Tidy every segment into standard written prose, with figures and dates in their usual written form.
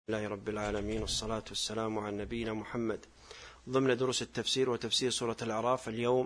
الله رب العالمين، والصلاة والسلام على نبينا محمد. ضمن دروس التفسير وتفسير سورة الأعراف، اليوم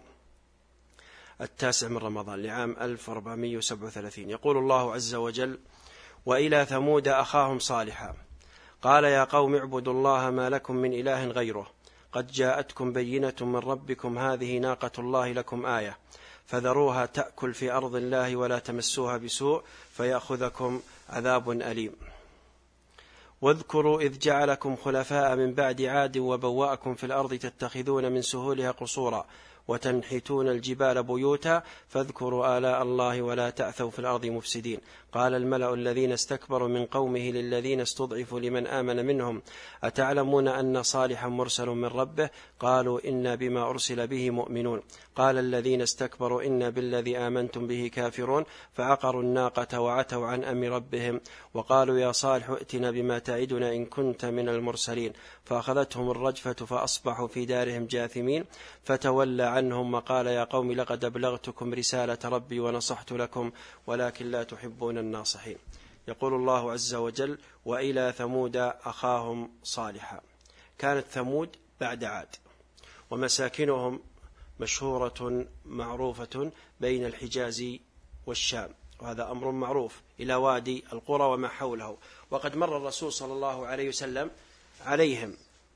9 من رمضان لعام 1437. يقول الله عز وجل: وإلى ثمود أخاهم صالحا قال يا قوم اعبدوا الله ما لكم من إله غيره قد جاءتكم بينة من ربكم هذه ناقة الله لكم آية فذروها تأكل في أرض الله ولا تمسوها بسوء فيأخذكم عذاب أليم. واذكروا إذ جعلكم خلفاء من بعد عاد وبوأكم في الأرض تتخذون من سهولها قصورا وتنحتون الجبال بيوتا فاذكروا آلاء الله ولا تأثوا في الأرض مفسدين. قال الملأ الذين استكبروا من قومه للذين استضعفوا لمن آمن منهم أتعلمون أن صالحا مرسل من ربه قالوا إنا بما أرسل به مؤمنون. قال الذين استكبروا إنا بالذي آمنتم به كافرون فعقروا الناقة وعتوا عن أمر ربهم وقالوا يا صالح ائتنا بما تعدنا إن كنت من المرسلين فأخذتهم الرجفة فأصبحوا في دارهم جاثمين فتولى عنهم وقال يا قوم لقد أبلغتكم رسالة ربي ونصحت لكم ولكن لا تحبون الناصحين. يقول الله عز وجل: وإلى ثمود أخاهم صالحا. كانت ثمود بعد عاد، ومساكنهم مشهورة معروفة بين الحجاز والشام، وهذا أمر معروف، إلى وادي القرى وما حوله، وقد مر الرسول صلى الله عليه وسلم عليهم.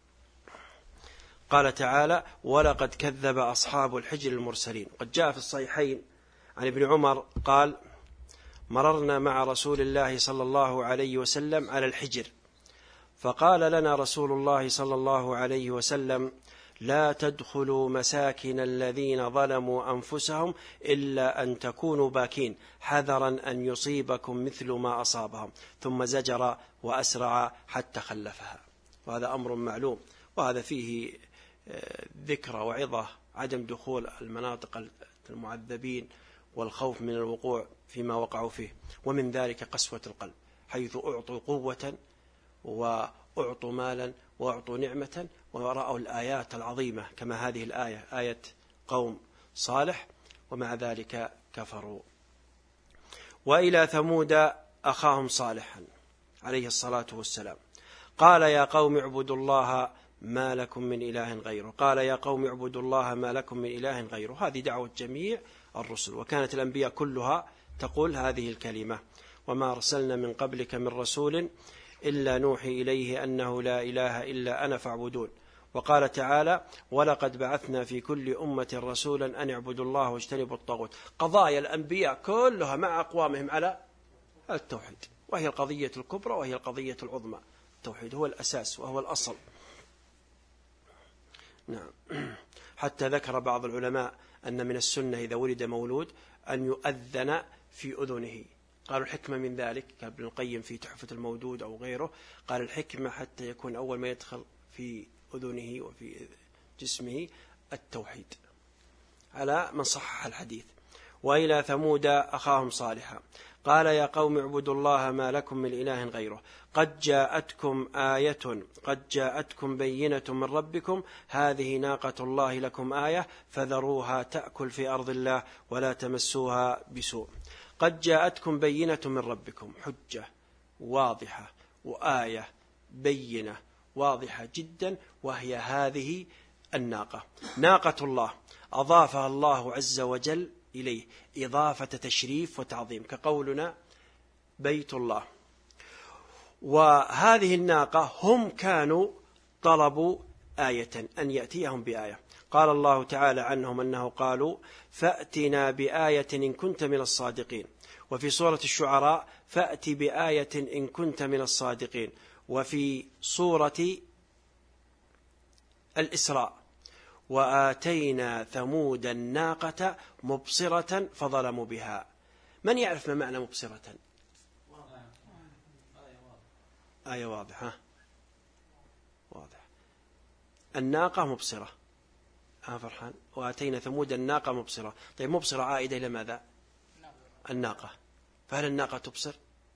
قال تعالى: ولقد كذب أصحاب الحجر المرسلين. قد جاء في الصحيحين عن ابن عمر قال: مررنا مع رسول الله صلى الله عليه وسلم على الحجر فقال لنا رسول الله صلى الله عليه وسلم: لا تدخلوا مساكن الذين ظلموا أنفسهم إلا أن تكونوا باكين حذرا أن يصيبكم مثل ما أصابهم، ثم زجر وأسرع حتى خلفها. وهذا أمر معلوم، وهذا فيه ذكرى وعظة عدم دخول المناطق المعذبين والخوف من الوقوع فيما وقعوا فيه. ومن ذلك قسوة القلب، حيث أعطوا قوة وأعطوا مالا وأعطوا نعمة ورأوا الآيات العظيمة كما هذه الآية، آية قوم صالح، ومع ذلك كفروا. وإلى ثمود أخاهم صالحا عليه الصلاة والسلام قال يا قوم اعبدوا الله ما لكم من إله غيره. قال يا قوم اعبدوا الله ما لكم من إله غيره. هذه دعوة جميع الرسل، وكانت الأنبياء كلها تقول هذه الكلمة: وما أرسلنا من قبلك من رسول إلا نوحي إليه أنه لا إله إلا أنا فاعبدون. وقال تعالى: ولقد بعثنا في كل أمة رسولا أن اعبدوا الله واجتنبوا الطاغوت. قضايا الأنبياء كلها مع أقوامهم على التوحيد، وهي القضية الكبرى وهي القضية العظمى. التوحيد هو الأساس وهو الأصل. نعم. حتى ذكر بعض العلماء أن من السنة إذا ولد مولود أن يؤذن في أذنه. قالوا الحكمة من ذلك، كابن القيم في تحفة المودود أو غيره، قال الحكمة حتى يكون أول ما يدخل في أذنه وفي جسمه التوحيد، على من صحح الحديث. وإلى ثمود أخاهم صالحا قال يا قوم اعبدوا الله ما لكم من إله غيره قد جاءتكم بينة من ربكم هذه ناقة الله لكم آية فذروها تأكل في أرض الله ولا تمسوها بسوء. قد جاءتكم بينة من ربكم، حجة واضحة وآية بينة واضحة جدا، وهي هذه الناقة، ناقة الله، أضافها الله عز وجل إليه إضافة تشريف وتعظيم، كقولنا بيت الله. وهذه الناقة هم كانوا طلبوا آية، أن يأتيهم بآية. قال الله تعالى عنهم أنه قالوا فأتنا بآية إن كنت من الصادقين. وفي سورة الشعراء فأت بآية إن كنت من الصادقين. وفي سورة الإسراء وآتينا ثمود الناقة مبصرة فظلموا بها. من يعرف ما معنى مبصرة؟ آية واضحة، واضح. الناقة مبصرة، فرحان. وآتينا ثمود الناقة مبصرة. طيب مبصرة عائدة إلى ماذا؟ الناقة. فهل الناقة تبصر؟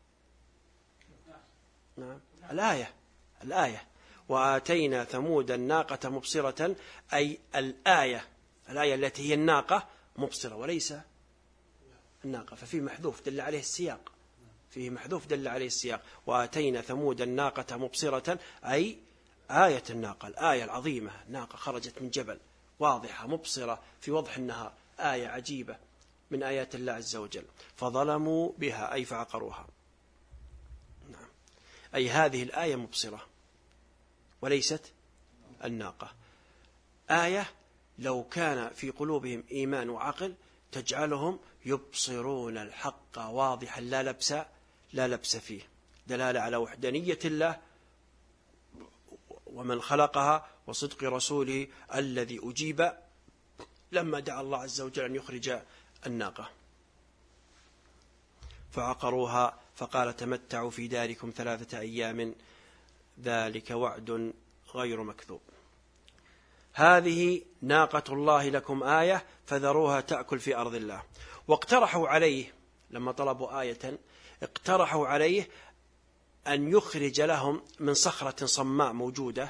نعم. الآية وآتينا ثمود الناقة مبصرة، أي الآية التي هي الناقة مبصرة وليس الناقة، ففي محذوف دل عليه السياق، فيه محذوف دل عليه السياق. وآتينا ثمود الناقة مبصرة، أي آية الناقة، الآية العظيمة، ناقة خرجت من جبل واضحة مبصرة في وضح النهار، آية عجيبة من آيات الله عز وجل. فظلموا بها أي فعقروها، نعم، أي هذه الآية مبصرة وليست الناقة. آية لو كان في قلوبهم إيمان وعقل تجعلهم يبصرون الحق واضحا لا لبس فيه، دلالة على وحدانية الله ومن خلقها وصدق رسوله الذي أجيب لما دعا الله عز وجل أن يخرج الناقة. فعقروها فقال تمتعوا في داركم 3 أيام ذلك وعد غير مكذوب. هذه ناقة الله لكم آية فذروها تأكل في أرض الله. واقترحوا عليه لما طلبوا آية، اقترحوا عليه أن يخرج لهم من صخرة صماء موجودة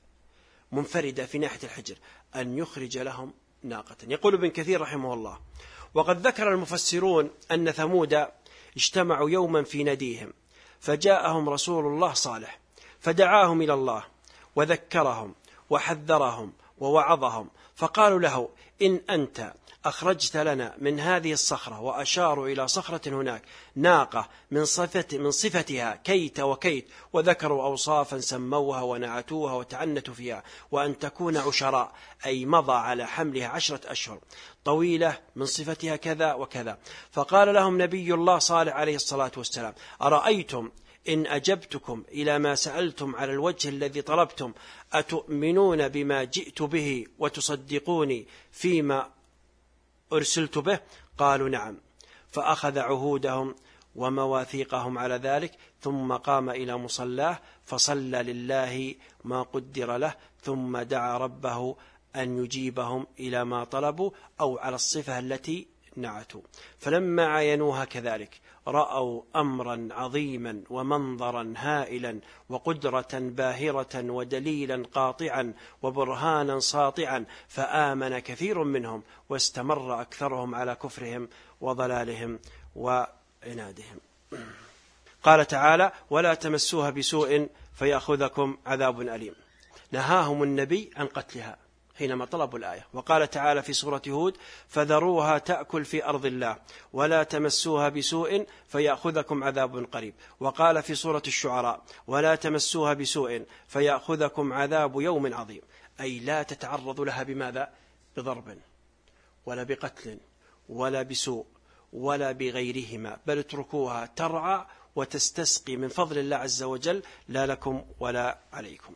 منفردة في ناحية الحجر، أن يخرج لهم ناقة. يقول ابن كثير رحمه الله: وقد ذكر المفسرون أن ثمود اجتمعوا يوما في نديهم، فجاءهم رسول الله صالح فدعاهم إلى الله وذكرهم وحذرهم ووعظهم، فقالوا له: إن أنت أخرجت لنا من هذه الصخرة، وأشاروا إلى صخرة هناك ناقة من صفتها كيت وكيت، وذكروا أوصافا سموها ونعتوها وتعنتوا فيها، وأن تكون عشراء أي مضى على حملها 10 أشهر، طويلة من صفتها كذا وكذا. فقال لهم نبي الله صالح عليه الصلاة والسلام: أرأيتم إن أجبتكم إلى ما سألتم على الوجه الذي طلبتم، أتؤمنون بما جئت به وتصدقوني فيما أرسلت به؟ قالوا: نعم. فأخذ عهودهم ومواثيقهم على ذلك، ثم قام إلى مصلاه فصلى لله ما قدر له، ثم دعا ربه أن يجيبهم إلى ما طلبوا أو على الصفة التي نعتوا. فلما عاينوها كذلك رأوا أمرا عظيما ومنظرا هائلا وقدرة باهرة ودليلا قاطعا وبرهانا ساطعا، فآمن كثير منهم واستمر أكثرهم على كفرهم وضلالهم وعنادهم. قال تعالى: ولا تمسوها بسوء فيأخذكم عذاب أليم. نهاهم النبي عن قتلها حينما طلبوا الآية. وقال تعالى في سورة هود: فذروها تأكل في أرض الله ولا تمسوها بسوء فيأخذكم عذاب قريب. وقال في سورة الشعراء: ولا تمسوها بسوء فيأخذكم عذاب يوم عظيم، أي لا تتعرضوا لها بماذا؟ بضرب ولا بقتل ولا بسوء ولا بغيرهما، بل اتركوها ترعى وتستسقي من فضل الله عز وجل لا لكم ولا عليكم.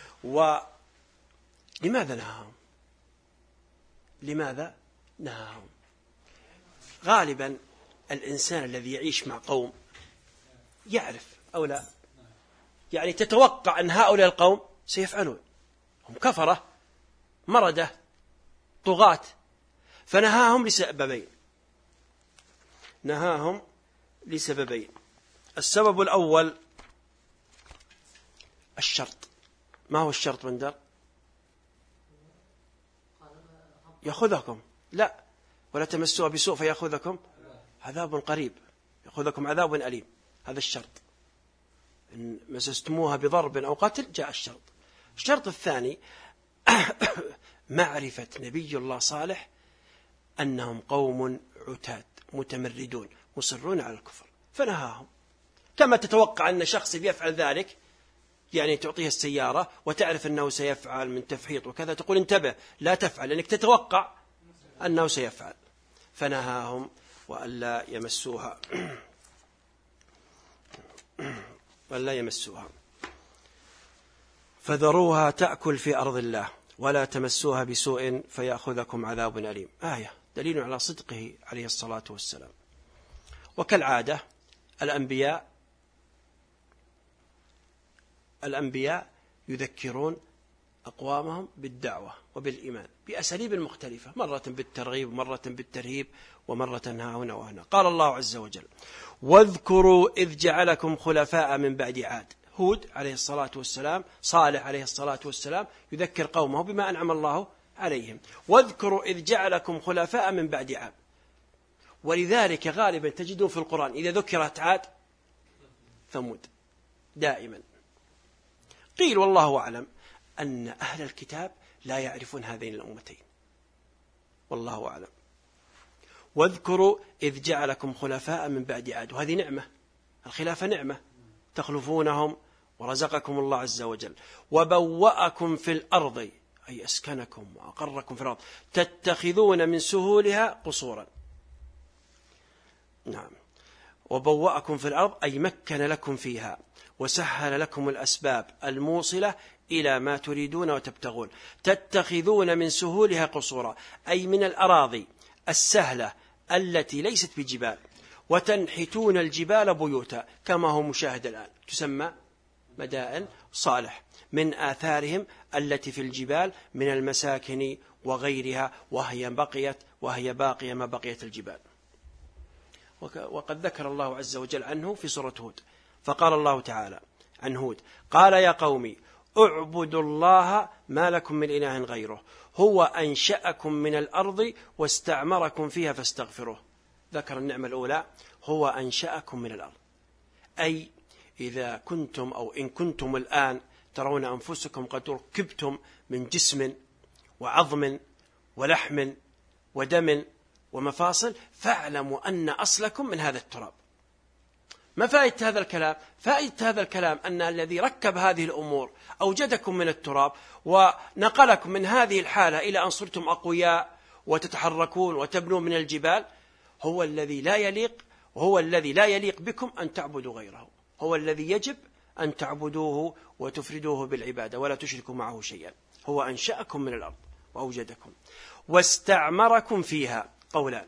لماذا نهاهم؟ لماذا نهاهم؟ غالبا الإنسان الذي يعيش مع قوم يعرف أو لا، يعني تتوقع أن هؤلاء القوم سيفعلون، هم كفرة مردة طغاة. فنهاهم لسببين، نهاهم لسببين. السبب الأول الشرط. ما هو الشرط من در؟ يأخذكم، لا، ولا تمسوها بسوء فيأخذكم عذاب قريب، يأخذكم عذاب أليم، هذا الشرط. إن مسستموها بضرب أو قتل جاء الشرط. الشرط الثاني معرفة نبي الله صالح أنهم قوم عتاد متمردون مصرون على الكفر، فنهاهم. كما تتوقع أن شخص يفعل ذلك، يعني تعطيه السيارة وتعرف أنه سيفعل من تفحيط وكذا، تقول انتبه لا تفعل، لأنك تتوقع أنه سيفعل. فنهاهم وألا يمسوها ولا يمسوها. فذروها تأكل في أرض الله ولا تمسوها بسوء فيأخذكم عذاب أليم، آية دليل على صدقه عليه الصلاة والسلام. وكالعادة الأنبياء يذكرون أقوامهم بالدعوة وبالإيمان بأساليب مختلفة، مرة بالترغيب ومرة بالترهيب ومرة ها هنا وهنا. قال الله عز وجل: واذكروا إذ جعلكم خلفاء من بعد عاد. هود عليه الصلاة والسلام، صالح عليه الصلاة والسلام يذكر قومه بما أنعم الله عليهم. واذكروا إذ جعلكم خلفاء من بعد عاد. ولذلك غالبا تجدون في القرآن إذا ذكرت عاد ثمود دائما. قيل والله أعلم أن أهل الكتاب لا يعرفون هذين الأمتين، والله أعلم. واذكروا إذ جعلكم خلفاء من بعد عاد، وهذه نعمة، الخلافة نعمة، تخلفونهم ورزقكم الله عز وجل. وبوأكم في الأرض، أي أسكنكم وأقركم في الأرض، تتخذون من سهولها قصورا. نعم، وبوأكم في الأرض أي مكن لكم فيها، وسهل لكم الأسباب الموصلة إلى ما تريدون وتبتغون. تتخذون من سهولها قصورا، أي من الأراضي السهلة التي ليست بجبال، وتنحتون الجبال بيوتا كما هو مشاهد الآن، تسمى مدائن صالح، من آثارهم التي في الجبال من المساكن وغيرها، وهي باقية ما بقيت الجبال. وقد ذكر الله عز وجل عنه في سورة هود، فقال الله تعالى عن هود: قال يا قوم اعبدوا الله ما لكم من إله غيره هو أنشأكم من الأرض واستعمركم فيها فاستغفروه. ذكر النعمة الأولى، هو أنشأكم من الأرض، أي إذا كنتم أو إن كنتم الآن ترون أنفسكم قد ركبتم من جسم وعظم ولحم ودم ومفاصل، فاعلموا أن أصلكم من هذا التراب. ما فائدة هذا الكلام؟ فائدة هذا الكلام أن الذي ركب هذه الأمور أوجدكم من التراب ونقلكم من هذه الحالة إلى أن صرتم أقوياء وتتحركون وتبنون من الجبال، هو الذي لا يليق، وهو الذي لا يليق بكم أن تعبدوا غيره، هو الذي يجب أن تعبدوه وتفردوه بالعبادة ولا تشركوا معه شيئا. هو أنشأكم من الأرض وأوجدكم واستعمركم فيها. قولان،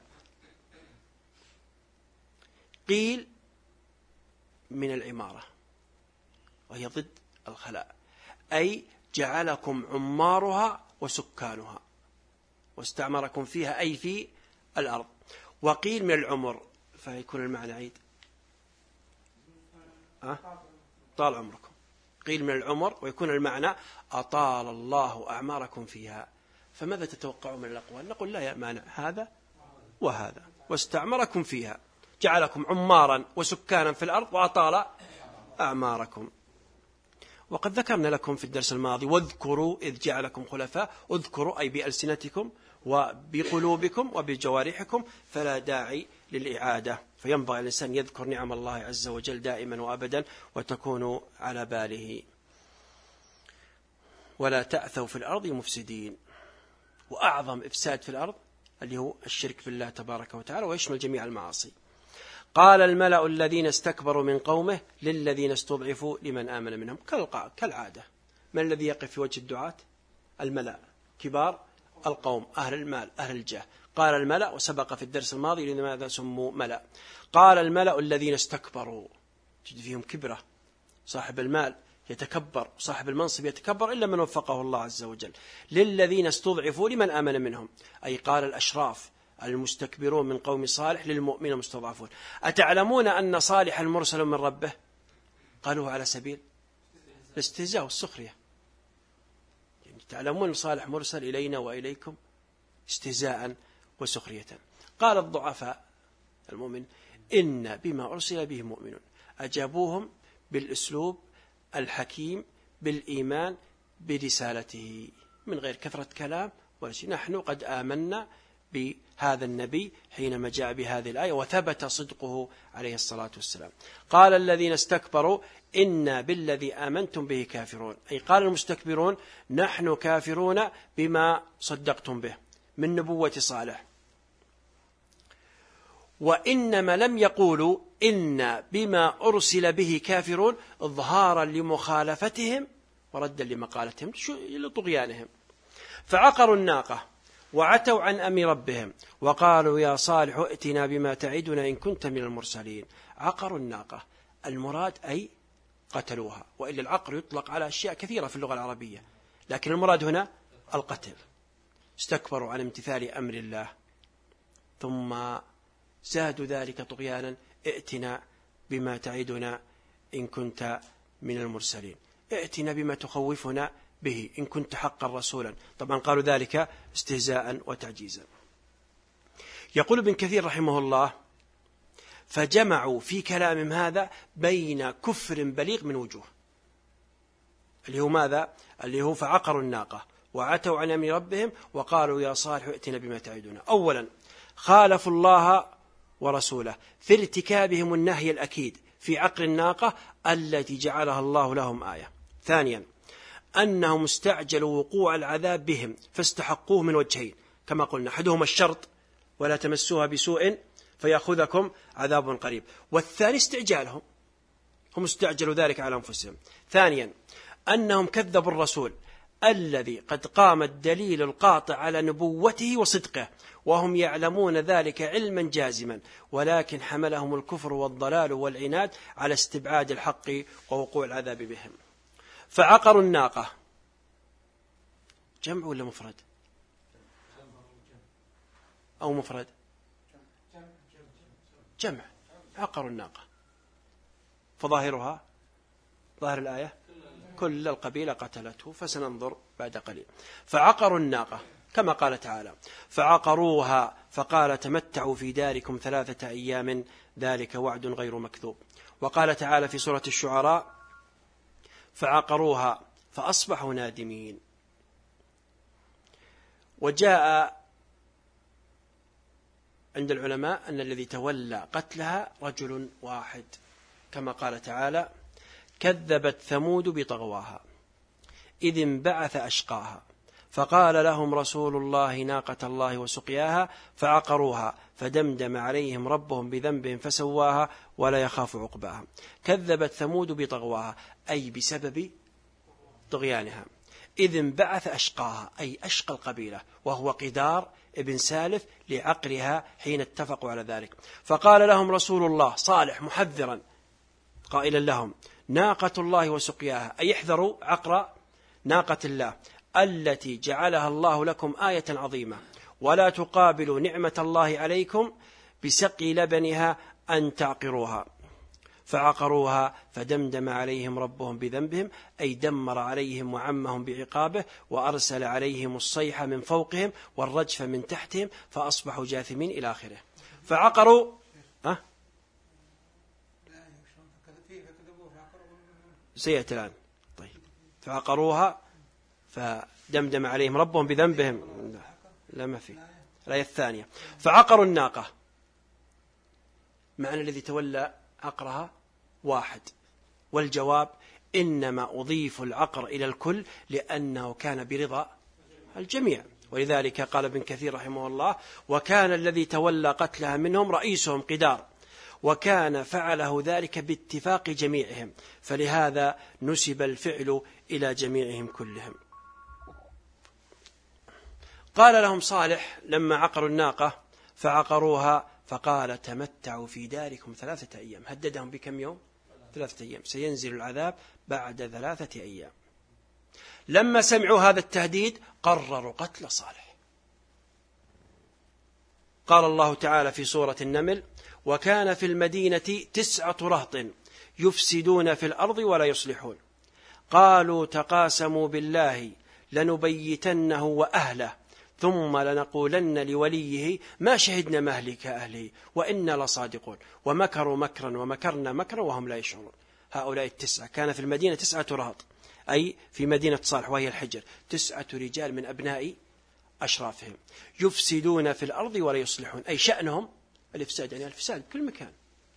قيل من العمارة وهي ضد الخلاء، أي جعلكم عمارها وسكانها، واستعمركم فيها أي في الأرض. وقيل من العمر، فيكون المعنى عيد، طال عمركم. قيل من العمر ويكون المعنى أطال الله أعماركم فيها. فماذا تتوقعون من الأقوال؟ نقول لا مانع هذا وهذا. واستعمركم فيها، جعلكم عمارا وسكانا في الأرض وأطال أعماركم. وقد ذكرنا لكم في الدرس الماضي: واذكروا إذ جعلكم خلفاء. اذكروا أي بألسنتكم وبقلوبكم وبجوارحكم، فلا داعي للإعادة، فينبغي الإنسان يذكر نعم الله عز وجل دائما وأبدا وتكون على باله. ولا تأثوا في الأرض مفسدين. وأعظم إفساد في الأرض اللي هو الشرك بالله تبارك وتعالى، ويشمل جميع المعاصي. قال الملأ الذين استكبروا من قومه للذين استضعفوا لمن آمن منهم. كالعادة، من الذي يقف في وجه الدعاة؟ الملأ، كبار القوم، أهل المال، أهل الجاه. قال الملأ، وسبق في الدرس الماضي لماذا سموا ملأ. قال الملأ الذين استكبروا، تجد فيهم كبرة، صاحب المال يتكبر، صاحب المنصب يتكبر، إلا من وفقه الله عز وجل. للذين استضعفوا لمن آمن منهم، أي قال الأشراف المستكبرون من قوم صالح للمؤمنين المستضعفون: أتعلمون أن صالح المرسل من ربه؟ قالوا على سبيل الاستهزاء والسخرية، يعني تعلمون صالح مرسل إلينا وإليكم استهزاء وسخرية. قال الضعفاء المؤمن: إن بما أرسل به مؤمنون. أجابوهم بالأسلوب الحكيم بالإيمان برسالته من غير كثرة كلام ولا شيء. نحن قد آمنا بهذا النبي حينما جاء بهذه الآية وثبت صدقه عليه الصلاة والسلام. قال الذين استكبروا إنا بالذي آمنتم به كافرون، أي قال المستكبرون: نحن كافرون بما صدقتم به من نبوة صالح. وإنما لم يقولوا إن بما أرسل به كافرون إظهارا لمخالفتهم وردا لمقالتهم لطغيانهم. فعقروا الناقة وعتوا عن أمر ربهم وقالوا: يا صالح ائتنا بما تعدنا إن كنت من المرسلين. عقروا الناقة، المراد أي قتلوها، وإلا العقر يطلق على أشياء كثيرة في اللغة العربية، لكن المراد هنا القتل. استكبروا عن امتثال أمر الله، ثم زادوا ذلك طغيانا: ائتنا بما تعدنا إن كنت من المرسلين، ائتنا بما تخوفنا به إن كنت حقا رسولا. طبعا قالوا ذلك استهزاء وتعجيزا. يقول ابن كثير رحمه الله: فجمعوا في كلامهم هذا بين كفر بليغ من وجوه، اللي هو ماذا؟ اللي هو فعقروا الناقة وعتوا عن أمر ربهم وقالوا يا صالح ائتنا بما تعدنا. أولا خالفوا الله ورسوله في ارتكابهم النهي الأكيد في عقر الناقة التي جعلها الله لهم آية. ثانيا أنهم استعجلوا وقوع العذاب بهم فاستحقوه من وجهين كما قلنا، أحدهما الشرط ولا تمسوها بسوء فيأخذكم عذاب قريب، والثاني استعجالهم، هم استعجلوا ذلك على أنفسهم. ثانيا أنهم كذبوا الرسول الذي قد قام الدليل القاطع على نبوته وصدقه وهم يعلمون ذلك علما جازما، ولكن حملهم الكفر والضلال والعناد على استبعاد الحق ووقوع العذاب بهم. فعقروا الناقة جمع ولا مفرد أو مفرد؟ جمع. عقروا الناقة، فظاهرها ظاهر الآية كل القبيلة قتلته، فسننظر بعد قليل. فعقروا الناقة كما قال تعالى فعقروها فقال تمتعوا في داركم 3 أيام ذلك وعد غير مكذوب. وقال تعالى في سورة الشعراء فعقروها فأصبحوا نادمين. وجاء عند العلماء أن الذي تولى قتلها رجل واحد كما قال تعالى كذبت ثمود بطغواها إذ انبعث أشقاها فقال لهم رسول الله ناقة الله وسقياها فعقروها فدمدم عليهم ربهم بذنبهم فسواها ولا يخاف عقباها. كذبت ثمود بطغواها أي بسبب طغيانها، إذ انبعث أشقاها أي أشقى القبيلة وهو قدار ابن سالف لعقرها حين اتفقوا على ذلك. فقال لهم رسول الله صالح محذرا قائلا لهم ناقة الله وسقياها أي احذروا عقر ناقة الله التي جعلها الله لكم آية عظيمة، ولا تقابلوا نعمة الله عليكم بسقي لبنها أن تعقروها. فعقروها فدمدم عليهم ربهم بذنبهم أي دمر عليهم وعمهم بعقابه وأرسل عليهم الصيحة من فوقهم والرجف من تحتهم فأصبحوا جاثمين إلى آخره. فعقروا سيأتي الآن. طيب فعقروها فدمدم عليهم ربهم بذنبهم لا ما في الآية الثانية. فعقروا الناقة معنى الذي تولى عقرها واحد، والجواب إنما أضيف العقر إلى الكل لأنه كان برضا الجميع، ولذلك قال ابن كثير رحمه الله وكان الذي تولى قتلها منهم رئيسهم قدار وكان فعله ذلك باتفاق جميعهم، فلهذا نسب الفعل إلى جميعهم كلهم. قال لهم صالح لما عقروا الناقة فعقروها فقال تمتعوا في داركم 3 أيام. هددهم بكم يوم؟ 3 أيام، سينزل العذاب بعد 3 أيام. لما سمعوا هذا التهديد قرروا قتل صالح. قال الله تعالى في سورة النمل وكان في المدينة 9 رهط يفسدون في الأرض ولا يصلحون قالوا تقاسموا بالله لنبيتنه وأهله ثم لنقولن لوليه ما شهدنا مهلك أهله وإنا لصادقون ومكروا مكرا ومكرنا مكرا وهم لا يشعرون. هؤلاء 9 كان في المدينة 9 رهط أي في مدينة صالح وهي الحجر 9 رجال من أبناء أشرافهم يفسدون في الأرض ولا يصلحون أي شأنهم الإفساد، يعني الفساد كل مكان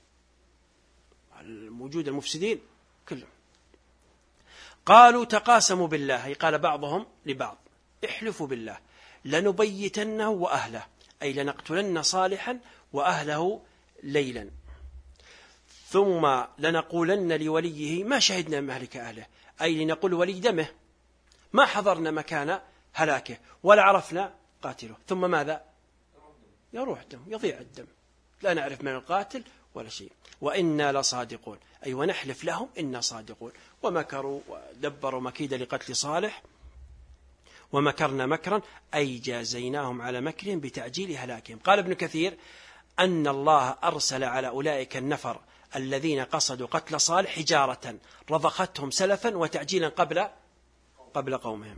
الموجود المفسدين كلهم. قالوا تقاسموا بالله أي قال بعضهم لبعض احلفوا بالله لنبيتنه وأهله أي لنقتلن صالحا وأهله ليلا ثم لنقولن لوليه ما شهدنا مهلك أهله أي لنقول ولي دمه ما حضرنا مكان هلاكه ولا عرفنا قاتله، ثم ماذا؟ يروح دم يضيع الدم لا نعرف من القاتل ولا شيء. وإنا لصادقون أي ونحلف لهم إنا صادقون ومكروا ودبروا مكيدة لقتل صالح ومكرنا مكرا أي جازيناهم على مكرهم بتعجيل هلاكهم. قال ابن كثير أن الله أرسل على أولئك النفر الذين قصدوا قتل صالح حجارة رضختهم سلفا وتعجيلا قبل قومهم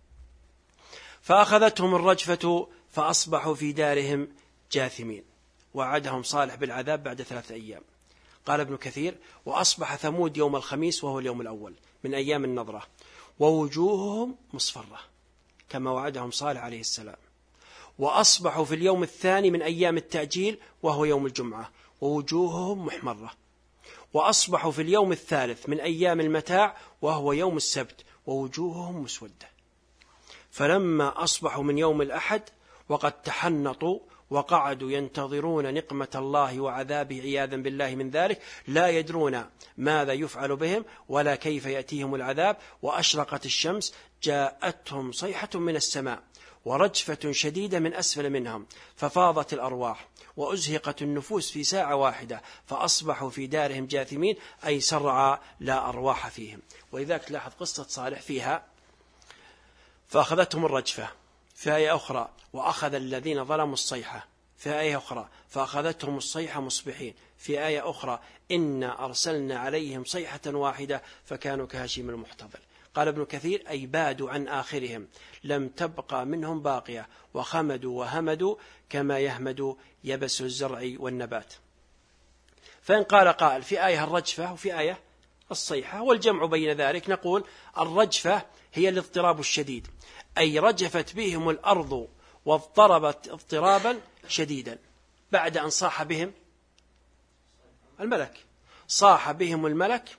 فأخذتهم الرجفة فأصبحوا في دارهم جاثمين. وعدهم صالح بالعذاب بعد 3 أيام. قال ابن كثير: وأصبح ثمود يوم الخميس وهو اليوم الأول من أيام النظرة، ووجوههم مصفرة كما وعدهم صالح عليه السلام. وأصبحوا في اليوم الثاني من أيام التأجيل وهو يوم الجمعة، ووجوههم محمرة. وأصبحوا في اليوم الثالث من أيام المتاع وهو يوم السبت، ووجوههم مسودة. فلما أصبحوا من يوم الأحد وقد تحنطوا وقعدوا ينتظرون نقمة الله وعذابه عياذا بالله من ذلك، لا يدرون ماذا يفعل بهم ولا كيف يأتيهم العذاب، وأشرقت الشمس جاءتهم صيحة من السماء ورجفة شديدة من أسفل منهم، ففاضت الأرواح وأزهقت النفوس في ساعة واحدة، فأصبحوا في دارهم جاثمين، أي سرعى لا أرواح فيهم. ولذلك لاحظ قصة صالح فيها فأخذتهم الرجفة، في آية أخرى وأخذ الذين ظلموا الصيحة، في آية أخرى فأخذتهم الصيحة مصبحين، في آية أخرى إنا أرسلنا عليهم صيحة واحدة فكانوا كهشيم المحتضر. قال ابن كثير: أي بادوا عن آخرهم، لم تبقى منهم باقية، وخمدوا وهمدوا كما يهمد يبس الزرع والنبات. فإن قال قائل في آية الرجفة وفي آية الصيحة، والجمع بين ذلك، نقول الرجفة هي الاضطراب الشديد، أي رجفت بهم الأرض واضطربت اضطرابا شديدا بعد أن صاح بهم الملك، صاح بهم الملك،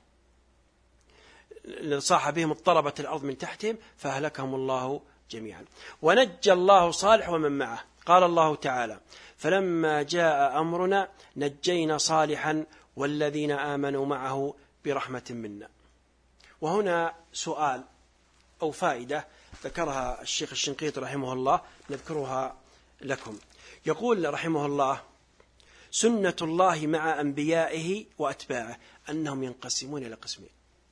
صاح بهم اضطربت الأرض من تحتهم فأهلكهم الله جميعا. ونجى الله صالح ومن معه. قال الله تعالى: فلما جاء أمرنا نجينا صالحا والذين آمنوا معه برحمة منا. وهنا سؤال أو فائدة ذكرها الشيخ الشنقيطي رحمه الله، نذكرها لكم. يقول رحمه الله: سنة الله مع أنبيائه وأتباعه أنهم ينقسمون إلى قسمين.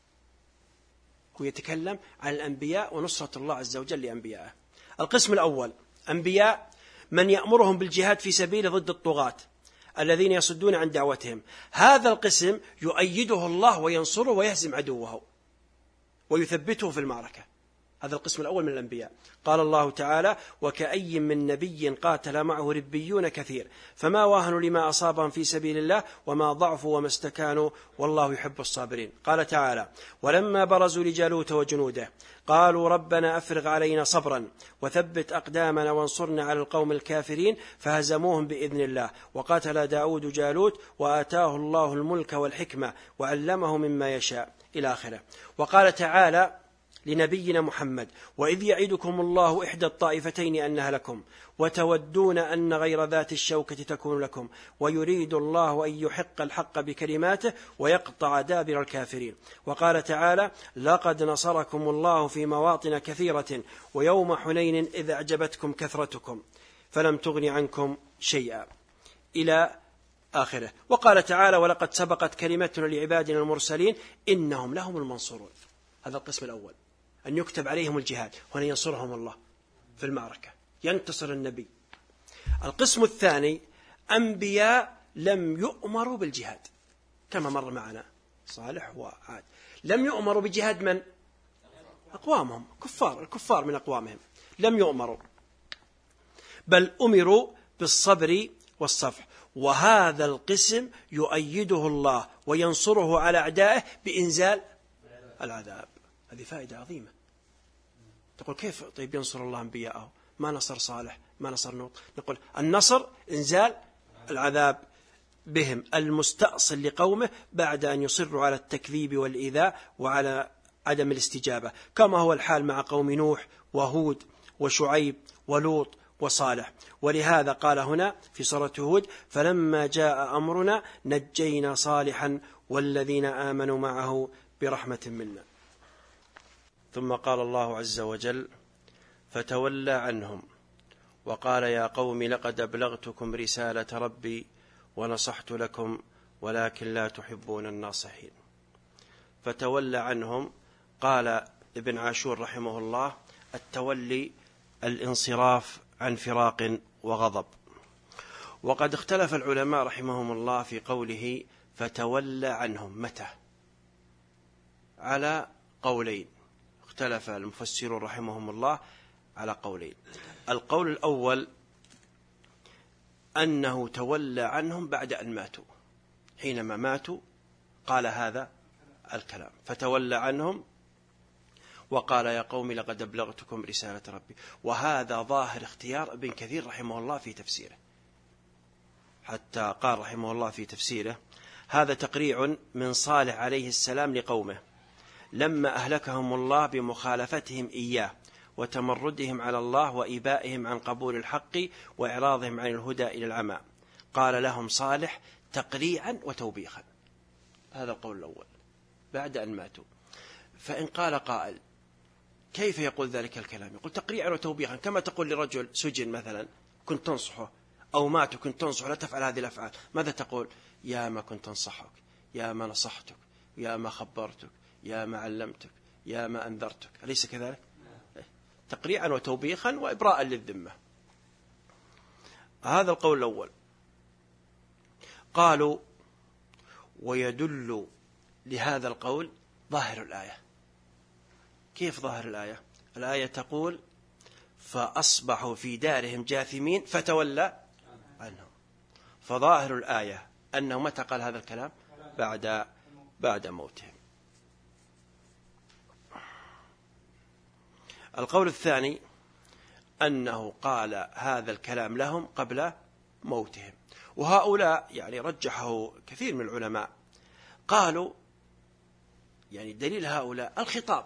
هو يتكلم عن الأنبياء ونصرة الله عز وجل لأنبيائه. القسم الأول أنبياء من يأمرهم بالجهاد في سبيله ضد الطغاة الذين يصدون عن دعوتهم، هذا القسم يؤيده الله وينصره ويهزم عدوه ويثبته في المعركة. هذا القسم الأول من الأنبياء. قال الله تعالى: وكأي من نبي قاتل معه ربيون كثير فما واهنوا لما أصابهم في سبيل الله وما ضعفوا وما استكانوا والله يحب الصابرين. قال تعالى: ولما برزوا لجالوت وجنوده قالوا ربنا أفرغ علينا صبرا وثبت أقدامنا وانصرنا على القوم الكافرين فهزموهم بإذن الله وقاتل داود جالوت وآتاه الله الملك والحكمة وعلمه مما يشاء إلى آخره. وقال تعالى لنبينا محمد: وإذ يعدكم الله إحدى الطائفتين أنها لكم وتودون أن غير ذات الشوكة تكون لكم ويريد الله أن يحق الحق بكلماته ويقطع دابر الكافرين. وقال تعالى: لقد نصركم الله في مواطن كثيرة ويوم حنين إذ أعجبتكم كثرتكم فلم تغن عنكم شيئا إلى آخره. وقال تعالى: ولقد سبقت كلمتنا لعبادنا المرسلين إنهم لهم المنصورون. هذا القسم الأول، أن يكتب عليهم الجهاد وأن ينصرهم الله في المعركة، ينتصر النبي. القسم الثاني أنبياء لم يؤمروا بالجهاد كما مر معنا صالح وعاد، لم يؤمروا بجهاد من؟ أقوامهم الكفار من أقوامهم لم يؤمروا، بل أمروا بالصبر والصفح. وهذا القسم يؤيده الله وينصره على أعدائه بإنزال العذاب. هذه فائدة عظيمة. تقول كيف طيب ينصر الله أنبياءه؟ ما نصر صالح، ما نصر نوح. نقول النصر إنزال العذاب بهم المستأصل لقومه بعد أن يصروا على التكذيب والإيذاء وعلى عدم الاستجابة، كما هو الحال مع قوم نوح وهود وشعيب ولوط وصالح. ولهذا قال هنا في سورة هود: فلما جاء أمرنا نجينا صالحا والذين آمنوا معه برحمة منا. ثم قال الله عز وجل: فتولى عنهم وقال يا قوم لقد أبلغتكم رسالة ربي ونصحت لكم ولكن لا تحبون الناصحين. فتولى عنهم، قال ابن عاشور رحمه الله: التولي الانصراف عن فراق وغضب. وقد اختلف العلماء رحمهم الله في قوله فتولى عنهم متى، على قولين. اختلف المفسرون رحمهم الله على قولين. القول الأول أنه تولى عنهم بعد أن ماتوا، حينما ماتوا قال هذا الكلام، فتولى عنهم وقال يا قوم لقد أبلغتكم رسالة ربي. وهذا ظاهر اختيار ابن كثير رحمه الله في تفسيره، حتى قال رحمه الله في تفسيره: هذا تقريع من صالح عليه السلام لقومه لما أهلكهم الله بمخالفتهم إياه وتمردهم على الله وإبائهم عن قبول الحق وإعراضهم عن الهدى إلى العمى. قال لهم صالح تقريعا وتوبيخا. هذا القول الأول بعد أن ماتوا. فإن قال قائل كيف يقول ذلك الكلام؟ يقول تقريعا وتوبيخا، كما تقول لرجل سجن مثلا كنت تنصحه، أو مات وكنت تنصحه لا تفعل هذه الأفعال، ماذا تقول؟ يا ما كنت أنصحك، يا ما نصحتك، يا ما خبرتك، يا ما علمتك، يا ما أنذرتك، أليس كذلك؟ تقريعا وتوبيخا وإبراء للذمة. هذا القول الأول. قالوا ويدل لهذا القول ظاهر الآية. كيف ظاهر الآية؟ الآية تقول فأصبحوا في دارهم جاثمين فتولى عنهم. فظاهر الآية أنه متى قال هذا الكلام؟ بعد موتهم. القول الثاني أنه قال هذا الكلام لهم قبل موتهم، وهؤلاء يعني رجحه كثير من العلماء، قالوا يعني دليل هؤلاء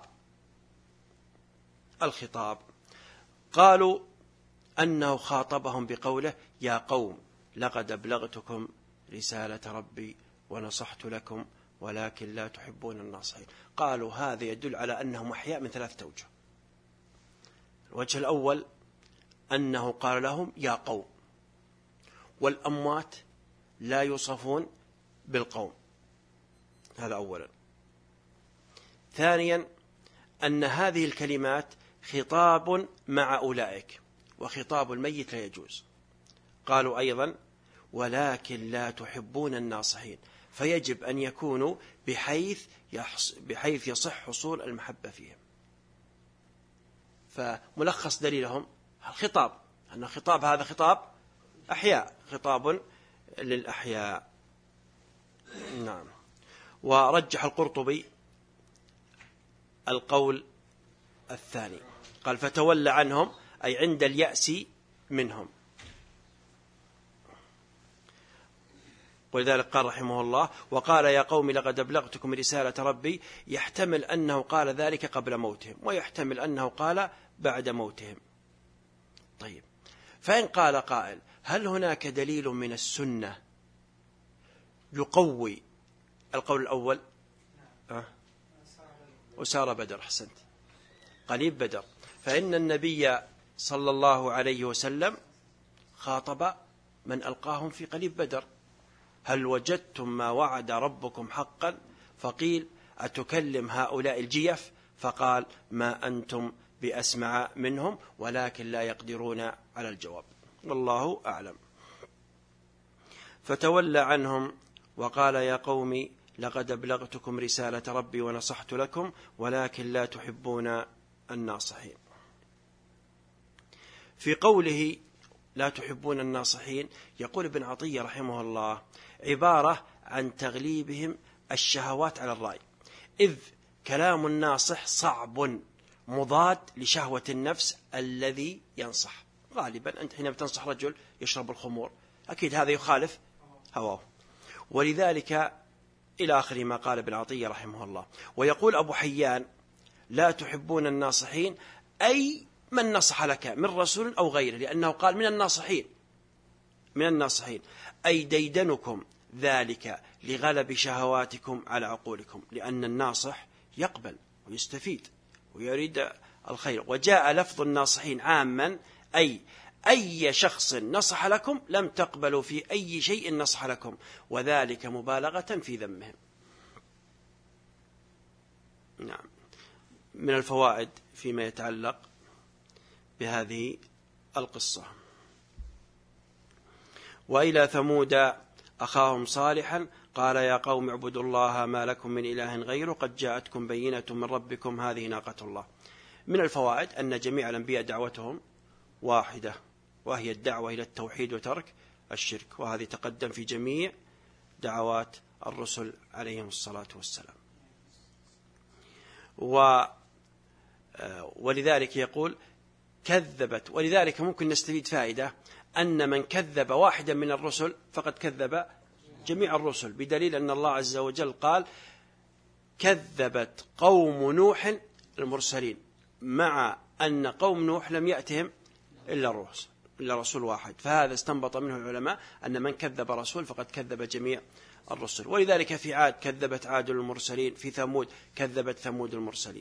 الخطاب قالوا أنه خاطبهم بقوله يا قوم لقد أبلغتكم رسالة ربي ونصحت لكم ولكن لا تحبون الناصحين. قالوا هذا يدل على أنهم أحياء من 3 أوجه. الوجه الأول أنه قال لهم يا قوم، والأموات لا يوصفون بالقوم، هذا أولا. ثانيا أن هذه الكلمات خطاب مع أولئك، وخطاب الميت لا يجوز. قالوا أيضا ولكن لا تحبون الناصحين، فيجب أن يكونوا بحيث يصح حصول المحبة فيهم. فملخص دليلهم الخطاب، أن الخطاب هذا خطاب أحياء، خطاب للأحياء. نعم. ورجح القرطبي القول الثاني، قال فتولى عنهم أي عند اليأس منهم. ولذلك قال رحمه الله وقال يا قوم لقد أبلغتكم رسالة ربي، يحتمل أنه قال ذلك قبل موتهم، ويحتمل أنه قال بعد موتهم. طيب، فإن قال قائل هل هناك دليل من السنة يقوي القول الأول؟ أسارى بدر، أحسنت، قليب بدر. فإن النبي صلى الله عليه وسلم خاطب من ألقاهم في قليب بدر: هل وجدتم ما وعد ربكم حقا؟ فقيل أتكلم هؤلاء الجيف؟ فقال ما أنتم بأسمع منهم ولكن لا يقدرون على الجواب، والله أعلم. فتولى عنهم وقال يا قوم لقد أبلغتكم رسالة ربي ونصحت لكم ولكن لا تحبون الناصحين. في قوله لا تحبون الناصحين يقول ابن عطية رحمه الله عبارة عن تغليبهم الشهوات على الرأي، إذ كلام الناصح صعب مضاد لشهوة النفس الذي ينصح. غالبا أنت حين بتنصح رجل يشرب الخمور أكيد هذا يخالف هواه، ولذلك إلى آخر ما قال ابن عطية رحمه الله. ويقول أبو حيان لا تحبون الناصحين أي من نصح لك من رسول أو غيره، لأنه قال من الناصحين أي ديدنكم ذلك لغلب شهواتكم على عقولكم، لأن الناصح يقبل ويستفيد ويريد الخير. وجاء لفظ الناصحين عاما أي شخص نصح لكم لم تقبلوا في أي شيء نصح لكم، وذلك مبالغة في ذمهم. نعم. من الفوائد فيما يتعلق بهذه القصة: وإلى ثمود أخاهم صالحا قال يا قوم اعبدوا الله ما لكم من إله غيره قد جاءتكم بينة من ربكم هذه ناقة الله. من الفوائد أن جميع الأنبياء دعوتهم واحدة، وهي الدعوة إلى التوحيد وترك الشرك، وهذه تقدم في جميع دعوات الرسل عليهم الصلاة والسلام. ولذلك يقول كذبت، ولذلك ممكن نستفيد فائدة أن من كذب واحدا من الرسل فقد كذب جميع الرسل، بدليل أن الله عز وجل قال كذبت قوم نوح المرسلين، مع أن قوم نوح لم يأتهم إلا رسول واحد. فهذا استنبط منه العلماء أن من كذب رسول فقد كذب جميع الرسل. ولذلك في عاد كذبت عاد المرسلين، في ثمود كذبت ثمود المرسلين.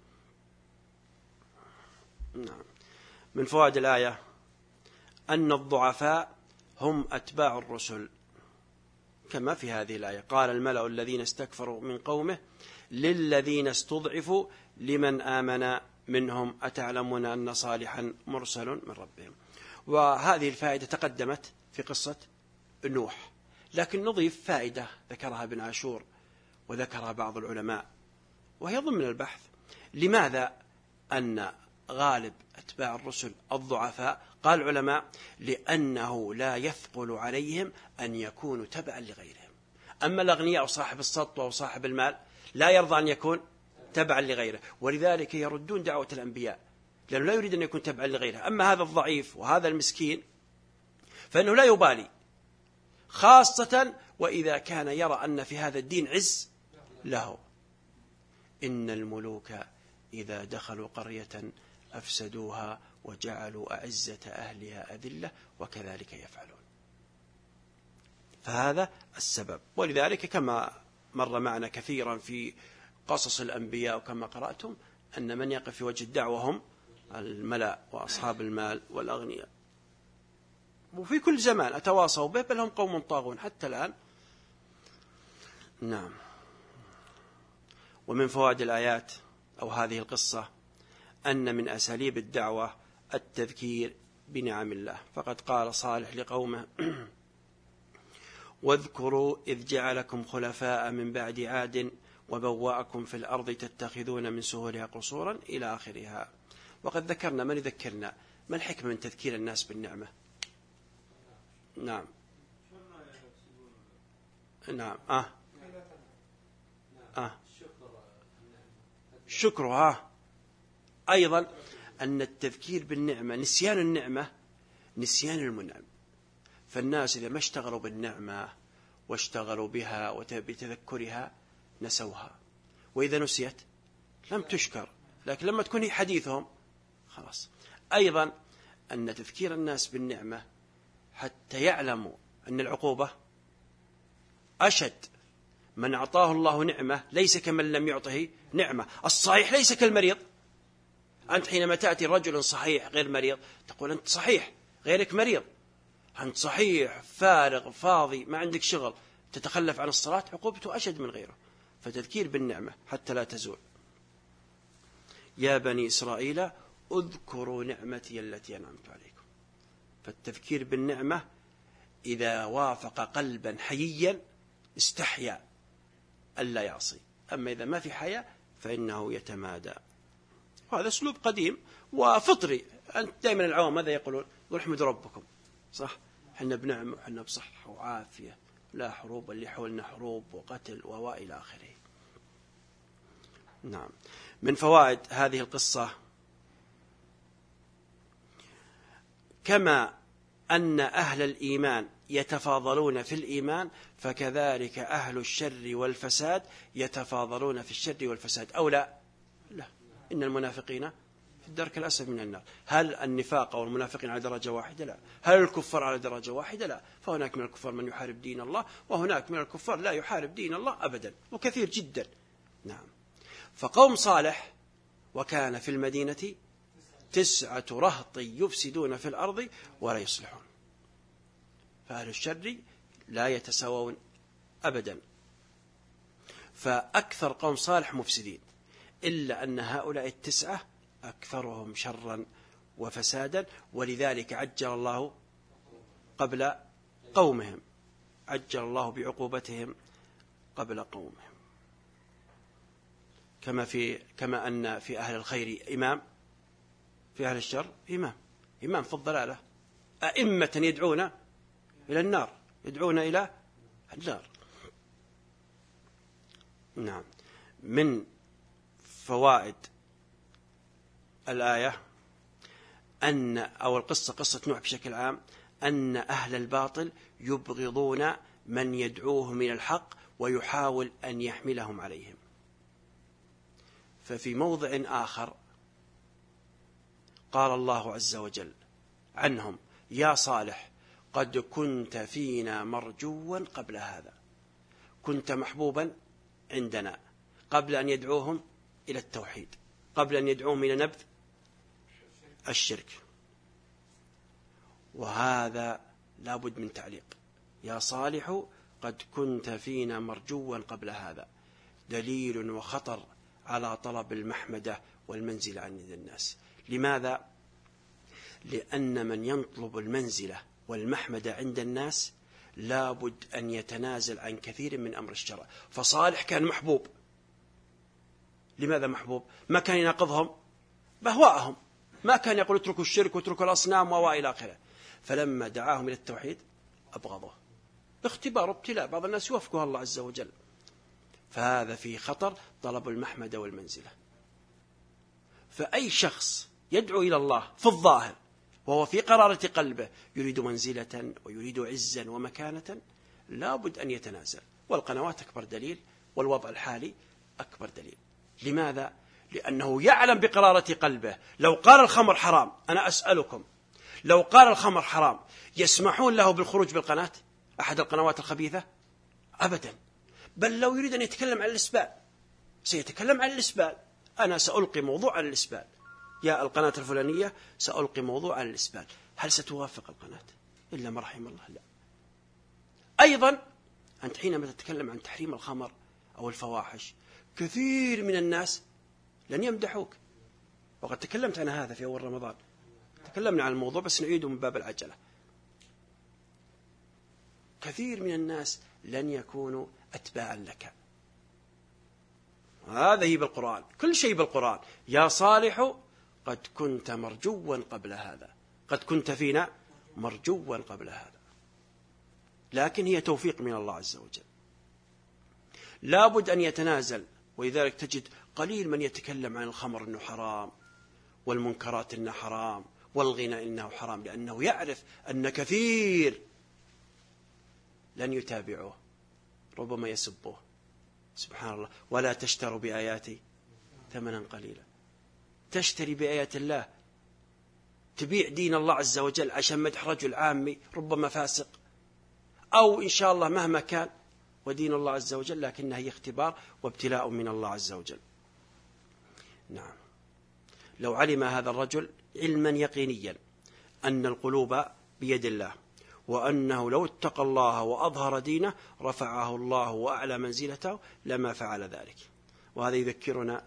نعم. من فوائد الآية أن الضعفاء هم أتباع الرسل، كما في هذه الآية قال الملأ الذين استكبروا من قومه للذين استضعفوا لمن آمن منهم أتعلمون أن صالحا مرسل من ربهم. وهذه الفائدة تقدمت في قصة نوح، لكن نضيف فائدة ذكرها ابن عاشور وذكرها بعض العلماء وهي ضمن البحث. لماذا أن غالب أتباع الرسل الضعفاء؟ قال العلماء لأنه لا يثقل عليهم أن يكونوا تبعا لغيرهم. أما الأغنياء وصاحب السطوة وصاحب المال لا يرضى أن يكون تبعا لغيره، ولذلك يردون دعوة الأنبياء لأنه لا يريد أن يكون تبعا لغيره. أما هذا الضعيف وهذا المسكين فإنه لا يبالي، خاصة وإذا كان يرى أن في هذا الدين عز له. إن الملوك إذا دخلوا قرية أفسدوها وجعلوا أعزة أهلها أذلة وكذلك يفعلون. فهذا السبب. ولذلك كما مر معنا كثيرا في قصص الأنبياء وكما قرأتم أن من يقف في وجه الدعوة هم الملأ وأصحاب المال والأغنياء، وفي كل زمان أتواصوا به، بل هم قوم طاغون حتى الآن. نعم. ومن فوائد الآيات أو هذه القصة أن من أساليب الدعوة التذكير بنعم الله، فقد قال صالح لقومه واذكروا إذ جعلكم خلفاء من بعد عاد وبوأكم في الأرض تتخذون من سهولها قصورا إلى آخرها. وقد ذكرنا من يذكرنا ما الحكمة من تذكير الناس بالنعمة. نعم نعم شكرها. أيضا أن التذكير بالنعمة نسيان النعمة نسيان المنعم. فالناس إذا ما اشتغلوا بالنعمة واشتغلوا بها وبتذكرها نسوها، وإذا نسيت لم تشكر، لكن لما تكون هي حديثهم خلاص. أيضا أن تذكير الناس بالنعمة حتى يعلموا أن العقوبة أشد. من أعطاه الله نعمة ليس كمن لم يعطه نعمة. الصحيح ليس كالمريض. أنت حينما تأتي رجل صحيح غير مريض تقول أنت صحيح غيرك مريض. أنت صحيح فارغ فاضي ما عندك شغل تتخلف عن الصلاة، عقوبته أشد من غيره. فتذكير بالنعمة حتى لا تزول. يا بني إسرائيل اذكروا نعمتي التي أنعمت عليكم. فالتذكير بالنعمة إذا وافق قلبا حييا استحيا ألا يعصي، أما إذا ما في حياء فإنه يتمادى. وهذا أسلوب قديم وفطري. أنت دائما العوام ماذا يقولون؟ يقول احمد ربكم، صح؟ حنا بنعم وحنا بصحة وعافية، لا حروب اللي حولنا حروب وقتل وإلى آخره. نعم. من فوائد هذه القصة كما أن أهل الإيمان يتفاضلون في الإيمان فكذلك أهل الشر والفساد يتفاضلون في الشر والفساد. أو لا؟ لا، إن المنافقين في الدرك الأسفل من النار. هل النفاق أو المنافقين على درجة واحدة؟ لا. هل الكفار على درجة واحدة؟ لا. فهناك من الكفار من يحارب دين الله، وهناك من الكفار لا يحارب دين الله أبدا، وكثير جدا. نعم. فقوم صالح وكان في المدينة 9 رهط يفسدون في الأرض ولا يصلحون. فأهل الشر لا يتساوون أبدا. فأكثر قوم صالح مفسدين، إلا أن هؤلاء 9 أكثرهم شرا وفسادا، ولذلك عجل الله قبل قومهم، عجل الله بعقوبتهم قبل قومهم. كما أن في أهل الخير إمام، في أهل الشر إمام في الضلالة، أئمة يدعون إلى النار، يدعون إلى النار. نعم. من فوائد الآية أو القصة، قصة نوح بشكل عام، أن أهل الباطل يبغضون من يدعوهم إلى الحق ويحاول أن يحملهم عليهم. ففي موضع آخر قال الله عز وجل عنهم: يا صالح قد كنت فينا مرجوا قبل هذا، كنت محبوبا عندنا قبل أن يدعوهم إلى التوحيد، قبل أن يدعوهم إلى نبذ الشرك. وهذا لا بد من تعليق: يا صالح قد كنت فينا مرجوا قبل هذا، دليل وخطر على طلب المحمدة والمنزلة عند الناس. لماذا؟ لأن من يطلب المنزلة والمحمدة عند الناس لا بد أن يتنازل عن كثير من أمر الشرع. فصالح كان محبوب. لماذا محبوب؟ ما كان يناقضهم بأهواءهم، ما كان يقول اتركوا الشرك واتركوا الأصنام وإلى آخره. فلما دعاهم إلى التوحيد أبغضوه. اختبار ابتلاء، بعض الناس يوفقها الله عز وجل. فهذا فيه خطر طلب المحمدة والمنزلة. فأي شخص يدعو إلى الله في الظاهر وهو في قرارة قلبه يريد منزلة ويريد عزا ومكانة لا بد أن يتنازل. والقنوات أكبر دليل، والوضع الحالي أكبر دليل. لماذا؟ لأنه يعلم بقرارة قلبه لو قال الخمر حرام، أنا أسألكم، لو قال الخمر حرام يسمحون له بالخروج بالقناة أحد القنوات الخبيثة؟ أبدا. بل لو يريد أن يتكلم عن الإسبال سيتكلم عن الإسبال. أنا سألقي موضوع عن الإسبال، يا القناة الفلانية سألقي موضوع عن الإسبال. هل ستوافق القناة؟ إلا ما رحم الله، لا. أيضا أنت حينما تتكلم عن تحريم الخمر أو الفواحش كثير من الناس لن يمدحوك، وقد تكلمت عن هذا في أول رمضان، تكلمنا عن الموضوع بس نعيده من باب العجلة. كثير من الناس لن يكونوا أتباعا لك. هذا هي بالقرآن، كل شيء بالقرآن. يا صالح قد كنت مرجوا قبل هذا، قد كنت فينا مرجوا قبل هذا. لكن هي توفيق من الله عز وجل، لا بد أن يتنازل. ولذلك تجد قليل من يتكلم عن الخمر أنه حرام، والمنكرات أنه حرام، والغنى أنه حرام، لأنه يعرف أن كثير لن يتابعوه، ربما يسبوه. سبحان الله. ولا تشتروا بآياتي ثمنا قليلا. تشتري بآيات الله، تبيع دين الله عز وجل عشان مدح رجل عامي ربما فاسق، أو إن شاء الله مهما كان ودين الله عز وجل، لكنها هي اختبار وابتلاء من الله عز وجل. نعم. لو علم هذا الرجل علما يقينيا أن القلوب بيد الله، وأنه لو اتقى الله وأظهر دينه رفعه الله وأعلى منزلته لما فعل ذلك. وهذا يذكرنا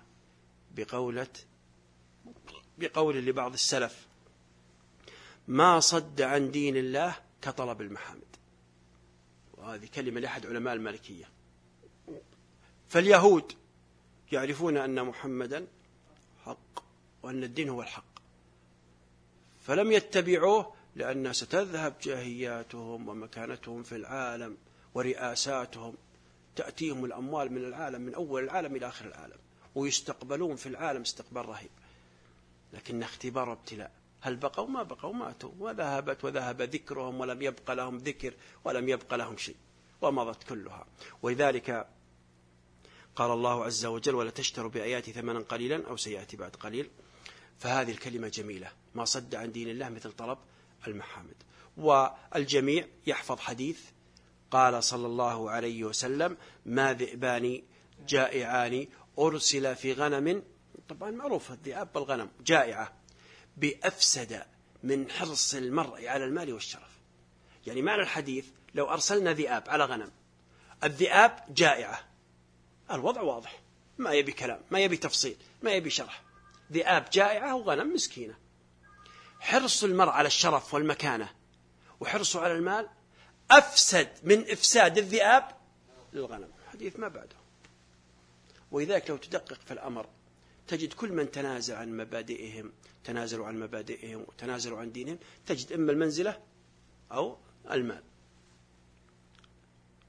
بقول لبعض السلف: ما صد عن دين الله كطلب المحامد. وهذه كلمة لأحد علماء المالكية. فاليهود يعرفون أن محمدا حق وأن الدين هو الحق، فلم يتبعوه لأن ستذهب جاهياتهم ومكانتهم في العالم ورئاساتهم، تأتيهم الأموال من العالم، من أول العالم إلى آخر العالم، ويستقبلون في العالم استقبال رهيب. لكن اختبار وابتلاء. هل بقوا؟ ما بقوا، ماتوا وذهب ذكرهم، ولم يبق لهم ذكر ولم يبق لهم شيء، ومضت كلها. ولذلك قال الله عز وجل: ولا تشتروا بآياتي ثمنا قليلا، أو سيأتي بعد قليل. فهذه الكلمة جميلة. ما صد عن دين الله مثل طلب المحامد. والجميع يحفظ حديث قال صلى الله عليه وسلم: ما ذئبان جائعان أرسل في غنم. طبعا معروف الذئاب بالغنم جائعة، بأفسد من حرص المرء على المال والشرف. يعني معنى الحديث: لو أرسلنا ذئاب على غنم، الذئاب جائعة، الوضع واضح، ما يبي كلام، ما يبي تفصيل، ما يبي شرح. ذئاب جائعة وغنم مسكينة. حرص المرء على الشرف والمكانة وحرصه على المال أفسد من إفساد الذئاب للغنم. حديث ما بعده. ولذلك لو تدقق في الأمر تجد كل من تنازل عن مبادئهم، تنازلوا عن مبادئهم وتنازلوا عن دينهم، تجد إما المنزلة أو المال.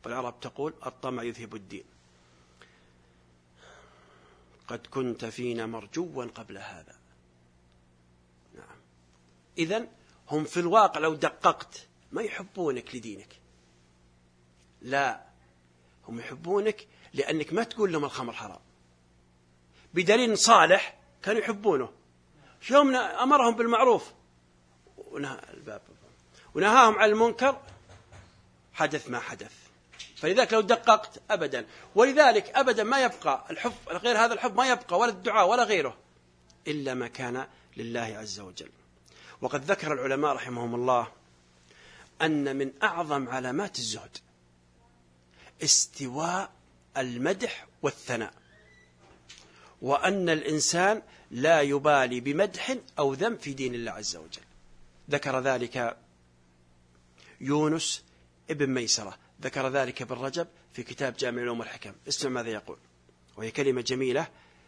والعرب تقول الطمع يذهب الدين. قد كنت فينا مرجوا قبل هذا. نعم. إذن هم في الواقع لو دققت ما يحبونك لدينك، لا، هم يحبونك لأنك ما تقول لهم الخمر حرام، بدليل صالح كانوا يحبونه، يوم أمرهم بالمعروف ونهاهم عن المنكر حدث ما حدث. فلذلك لو دققت أبدا، ولذلك أبدا ما يبقى الحب غير هذا الحب، ما يبقى ولا الدعاء ولا غيره إلا ما كان لله عز وجل. وقد ذكر العلماء رحمهم الله أن من أعظم علامات الزهد استواء المدح والثناء، وأن الإنسان لا يبالي بمدح أو ذم في دين الله عز وجل. ذكر ذلك يونس ابن ميسرة، ذكر ذلك ابن رجب في كتاب جامع العلوم والحكم. اسمع ماذا يقول، وهي كلمة جميلة،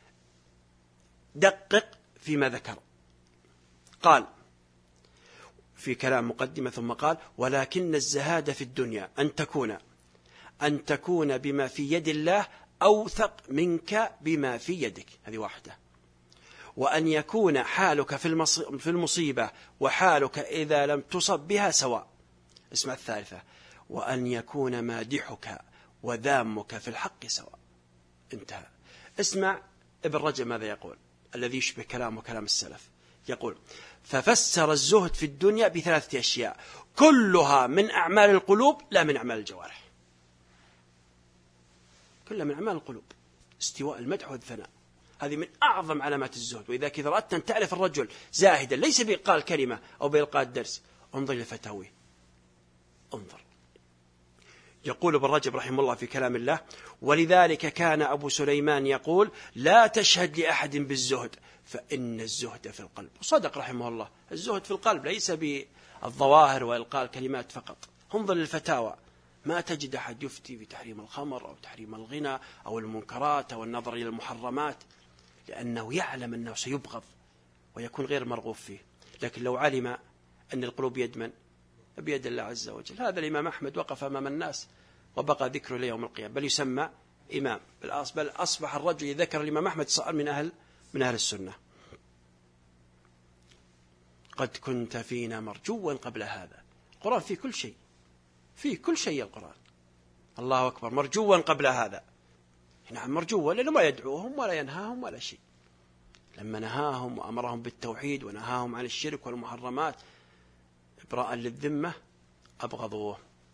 دقق فيما ذكر. قال في كلام مقدمة ثم قال: ولكن الزهاد في الدنيا أن تكون بما في يد الله أوثق منك بما في يدك، هذه واحدة. وأن يكون حالك في المصيبة وحالك إذا لم تصب بها سواء. اسمع الثالثة: وأن يكون مادحك وذامك في الحق سواء. انتهى. اسمع ابن رجب ماذا يقول، الذي يشبه كلامه كلام السلف. يقول: ففسر الزهد في الدنيا بثلاثة أشياء كلها من أعمال القلوب لا من أعمال الجوارح، كلها من أعمال القلوب، استواء المدح والثناء، هذه من أعظم علامات الزهد. وإذا كذا أردت أن تعرف الرجل زاهدا ليس بإلقاء كلمة أو بإلقاء الدرس، انظر لفتاويه، انظر. يقول ابن رجب رحمه الله في كلام الله: ولذلك كان أبو سليمان يقول: لا تشهد لأحد بالزهد فإن الزهد في القلب. وصدق رحمه الله، الزهد في القلب ليس بالظواهر وإلقاء الكلمات فقط. انظر للفتاوى، ما تجد أحد يفتي بتحريم الخمر أو تحريم الغنى أو المنكرات أو النظر إلى المحرمات، لأنه يعلم أنه سيبغض ويكون غير مرغوب فيه. لكن لو علم أن القلوب يد من؟ بيد الله عز وجل. هذا الإمام أحمد وقف أمام الناس وبقى ذكره ليوم القيامة، بل يسمى إمام، بل أصبح الرجل يذكر الإمام أحمد صار من أهل السنة. قد كنت فينا مرجوا قبل هذا. القرآن في كل شيء، في كل شيء القرآن. الله أكبر، مرجوا قبل هذا. نعم مرجوا، لأنه ما يدعوهم ولا ينهاهم ولا شيء. لما نهاهم وأمرهم بالتوحيد ونهاهم عن الشرك والمحرمات إبراء للذمة أبغضوه.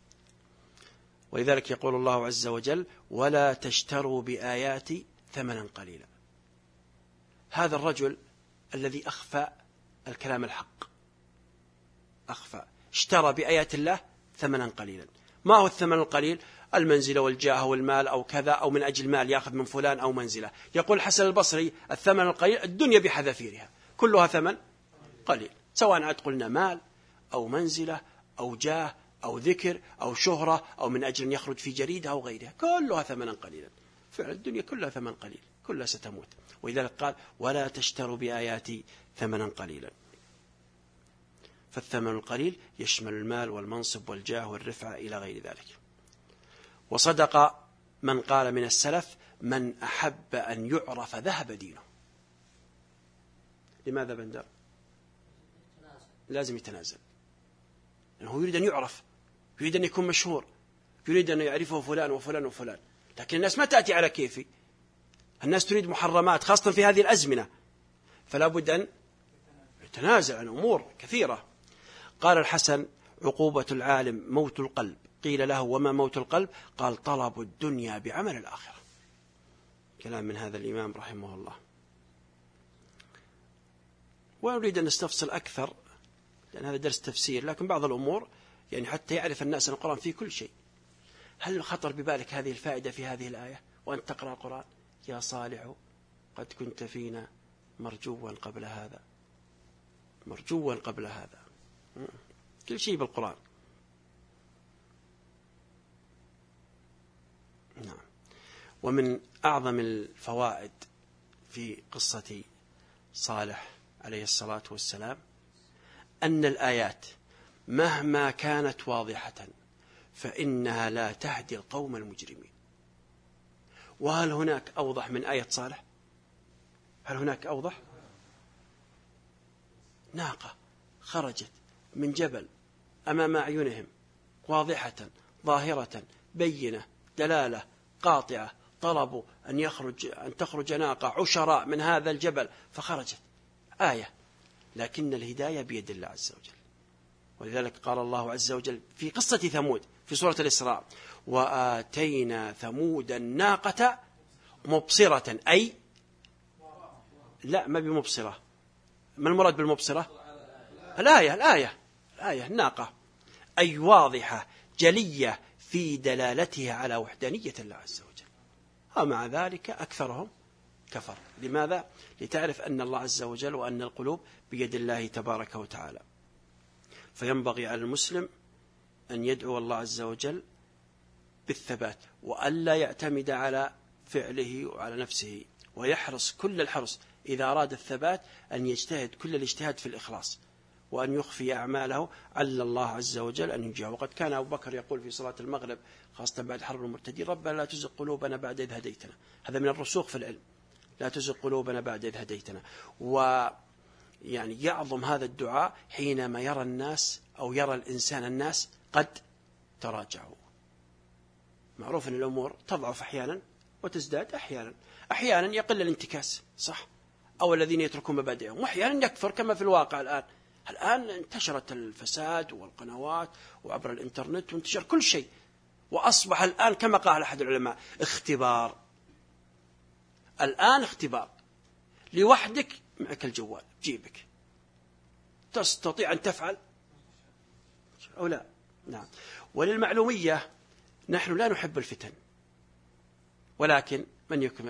ولذلك يقول الله عز وجل: ولا تشتروا بآياتي ثمنا قليلا. هذا الرجل الذي أخفى الكلام الحق، اشترى بآيات الله ثمنا قليلا. ما هو الثمن القليل؟ المنزلة والجاه والمال أو كذا، أو من أجل مال يأخذ من فلان أو منزلة. يقول الحسن البصري: الثمن القليل الدنيا بحذافيرها، كلها ثمن قليل، سواء عاد قلنا مال أو منزلة أو جاه أو ذكر أو شهرة أو من أجل أن يخرج في جريدة أو غيرها، كلها ثمنا قليلا. فعلا الدنيا كلها ثمن قليل، كلها ستموت. ولذلك قال: ولا تشتروا بآياتي ثمنا قليلا. فالثمن القليل يشمل المال والمنصب والجاه والرفعة إلى غير ذلك. وصدق من قال من السلف: من أحب أن يعرف ذهب دينه. لماذا بندر؟ لازم يتنازل، لأنه يريد أن يعرف، يريد أن يكون مشهور، يريد أن يعرفه فلان وفلان وفلان. لكن الناس ما تأتي على كيفي، الناس تريد محرمات، خاصة في هذه الأزمنة، فلا بد أن يتنازل عن أمور كثيرة. قال الحسن: عقوبة العالم موت القلب. قيل له: وما موت القلب؟ قال: طلب الدنيا بعمل الآخرة. كلام من هذا الإمام رحمه الله. وأريد أن نستفصل أكثر لأن هذا درس تفسير، لكن بعض الأمور يعني حتى يعرف الناس أن القرآن فيه كل شيء. هل خطر ببالك هذه الفائدة في هذه الآية وأن تقرأ القرآن؟ يا صالح قد كنت فينا مرجوا قبل هذا، مرجوا قبل هذا، كل شيء بالقرآن. نعم. ومن أعظم الفوائد في قصة صالح عليه الصلاة والسلام أن الآيات مهما كانت واضحة فإنها لا تهدي القوم المجرمين. وهل هناك أوضح من آية صالح؟ هل هناك أوضح؟ ناقة خرجت من جبل أمام أعينهم واضحة ظاهرة بينة دلالة قاطعة، طلبوا أن تخرج ناقة عشراء من هذا الجبل فخرجت، آية. لكن الهداية بيد الله عز وجل. ولذلك قال الله عز وجل في قصة ثمود في سورة الإسراء: وآتينا ثمود الناقة مبصرة، أي لا ما بمبصرة. ما المراد بالمبصرة؟ الآية الناقة، أي واضحة جلية في دلالتها على وحدانية الله عز وجل. ومع ذلك أكثرهم كفر. لماذا؟ لتعرف أن الله عز وجل وأن القلوب بيد الله تبارك وتعالى. فينبغي على المسلم أن يدعو الله عز وجل بالثبات، وألا يعتمد على فعله وعلى نفسه، ويحرص كل الحرص إذا أراد الثبات أن يجتهد كل الاجتهاد في الإخلاص، وأن يخفي أعماله على الله عز وجل أن ينجيه. وقد كان أبو بكر يقول في صلاة المغرب خاصة بعد حرب المرتدين: ربنا لا تزغ قلوبنا بعد إذ هديتنا. هذا من الرسوخ في العلم، لا تزغ قلوبنا بعد إذ هديتنا. ويعني يعظم هذا الدعاء حينما يرى الناس أو يرى الإنسان الناس قد تراجعوا. معروف أن الأمور تضعف أحيانا وتزداد أحيانا يقل الانتكاس، صح، أو الذين يتركون مبادئهم، وأحيانا يكثر كما في الواقع الآن انتشرت الفساد والقنوات وعبر الإنترنت وانتشر كل شيء، وأصبح الآن كما قال أحد العلماء اختبار. الآن اختبار، لوحدك معك الجوال جيبك، تستطيع أن تفعل أو لا؟ نعم. وللمعلومية نحن لا نحب الفتن، ولكن من يكمل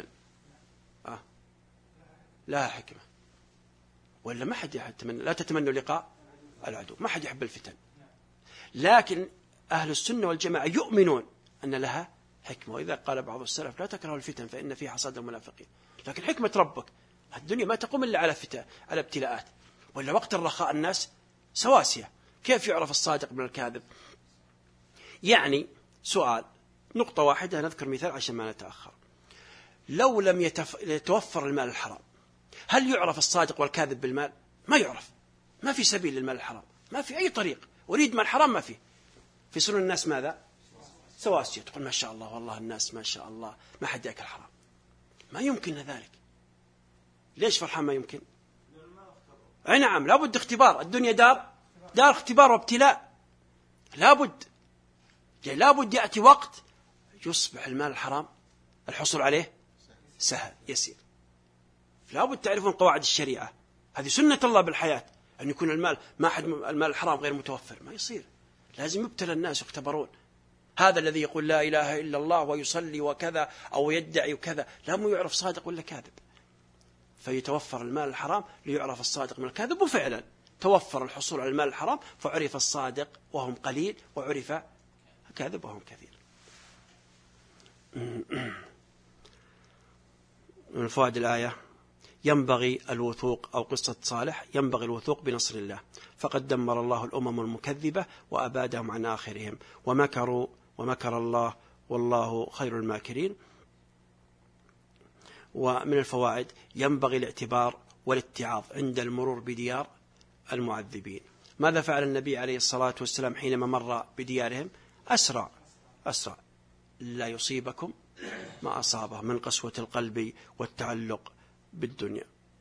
لها حكمة، ولا ما حد يتمنى، لا تتمنوا لقاء العدو، ما حد يحب الفتن، لكن أهل السنة والجماعة يؤمنون أن لها حكمة. وإذا قال بعض السلف: لا تكره الفتن فإن فيها حصاد المنافقين. لكن حكمة ربك، الدنيا ما تقوم إلا على ابتلاءات، ولا وقت الرخاء الناس سواسية. كيف يعرف الصادق من الكاذب؟ يعني سؤال، نقطة واحدة نذكر مثال عشان ما نتأخر. لو لم يتوفر المال الحرام، هل يعرف الصادق والكاذب بالمال؟ ما يعرف، ما في سبيل للمال الحرام، ما في أي طريق. أريد مال حرام ما فيه. في سنن الناس ماذا؟ سواسية، تقول ما شاء الله والله الناس ما شاء الله ما حد يأكل حرام. ما يمكن ذلك. ليش فرحان ما يمكن؟ أي نعم، لابد اختبار. الدنيا دار اختبار وابتلاء، لابد يأتي وقت يصبح المال الحرام الحصول عليه سهل يسير. لابد تعرفون قواعد الشريعة، هذه سنة الله بالحياة، أن يكون المال المال الحرام غير متوفر، ما يصير. لازم يبتلى الناس يختبرون. هذا الذي يقول لا إله إلا الله ويصلي وكذا أو يدعي وكذا، لا مو يعرف صادق ولا كاذب، فيتوفر المال الحرام ليعرف الصادق من الكاذب. وفعلا توفر الحصول على المال الحرام فعرف الصادق وهم قليل، وعرف الكاذب وهم كثير. من فوائد الآية: ينبغي الوثوق، أو قصة صالح ينبغي الوثوق بنصر الله، فقد دمر الله الأمم المكذبة وأبادهم عن آخرهم، ومكروا ومكر الله والله خير الماكرين. ومن الفوائد: ينبغي الاعتبار والاتعاظ عند المرور بديار المعذبين. ماذا فعل النبي عليه الصلاة والسلام حينما مر بديارهم؟ أسرع لا يصيبكم ما أصابه من قسوة القلب والتعلق بالدنيا.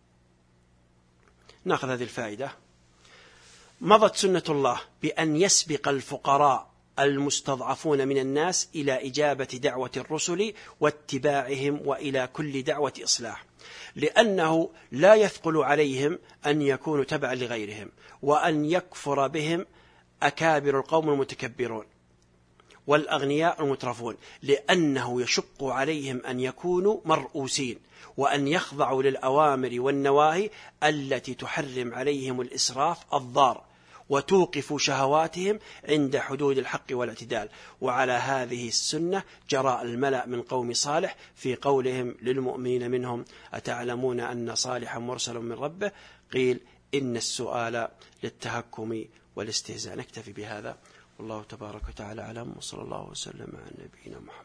نأخذ هذه الفائدة. مضت سنة الله بأن يسبق الفقراء المستضعفون من الناس إلى إجابة دعوة الرسل واتباعهم وإلى كل دعوة إصلاح، لأنه لا يثقل عليهم أن يكونوا تبعا لغيرهم، وأن يكفر بهم أكابر القوم المتكبرون والأغنياء المترفون، لأنه يشق عليهم أن يكونوا مرؤوسين، وأن يخضعوا للأوامر والنواهي التي تحرم عليهم الإسراف الضار، وتوقف شهواتهم عند حدود الحق والاعتدال. وعلى هذه السنة جرى الملأ من قوم صالح في قولهم للمؤمنين منهم: أتعلمون أن صالحا مرسل من ربه؟ قيل: إن السؤال للتهكم والاستهزاء. نكتفي بهذا، والله تبارك وتعالى أعلم، وصلى الله وسلم على نبينا محمد.